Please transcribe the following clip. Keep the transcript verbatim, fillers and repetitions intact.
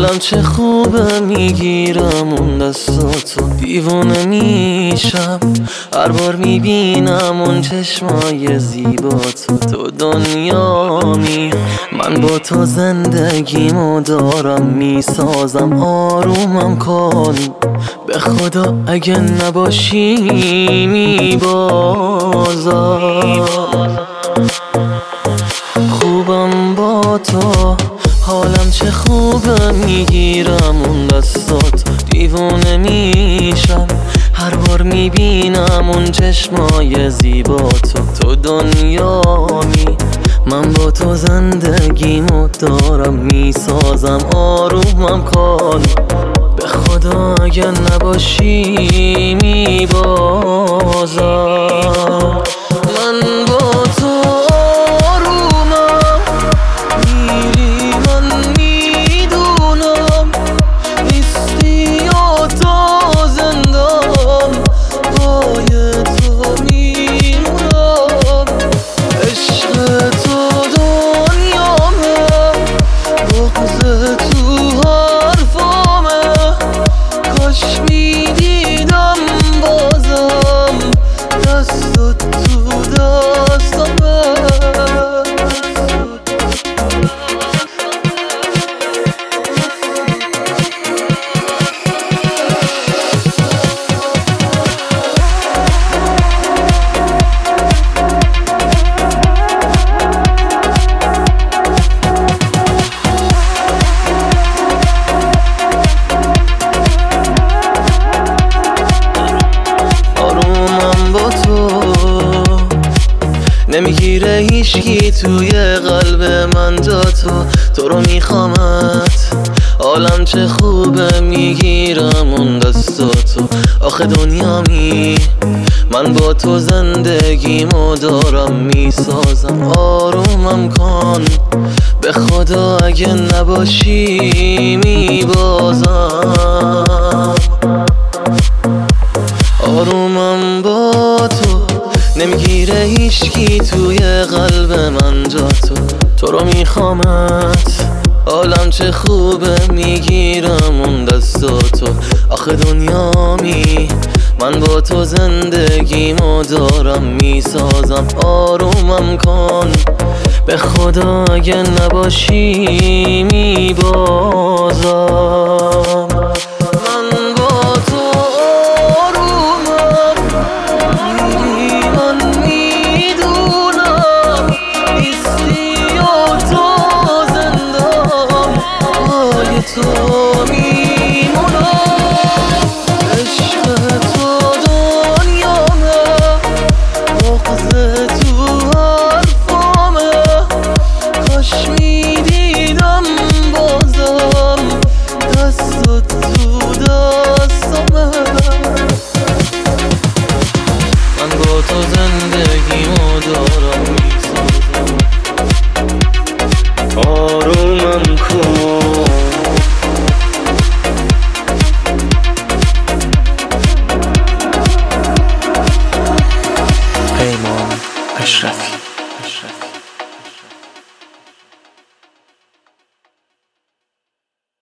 حالم چه خوبه میگیرم اون دستاتو، دیوونه میشم هر بار میبینم اون چشمای زیباتو. تو دنیامی، من با تو زندگیمو دارم میسازم. آرومم کن به خدا اگه نباشی میبازم. خوبم با تو، حالم چه خوبه میگیرم اون دستات، دیوونه میشم هر بار میبینم اون چشمای زیباتو. تو دنیامی، من با تو زندگیمو دارم میسازم. آرومم کن به خدا اگه نباشی میبازم. من با تو آرومم، میری من میدونم، نیستی یا تا زندم پای تو میمونم. عشق تو دنیامه، بغض تو حرفامه، کاش میدیدم بازم دستت تو دستامه. نمیگیره هیچکی توی قلب من جا تو، تو رو میخوامت. حالم چه خوبه میگیرم اون دستاتو. آخه دنیامی، من با تو زندگیمو دارم میسازم. آرومم کن به خدا اگه نباشی میبازم. آرومم با تو، نمیگیره هیچکی توی قلب من جا تو، تو رو میخوامت. حالم چه خوبه میگیرم اون دستاتو. آخه دنیامی، من با تو زندگیمو دارم میسازم. آرومم کن به خدا اگه نباشی میبازم.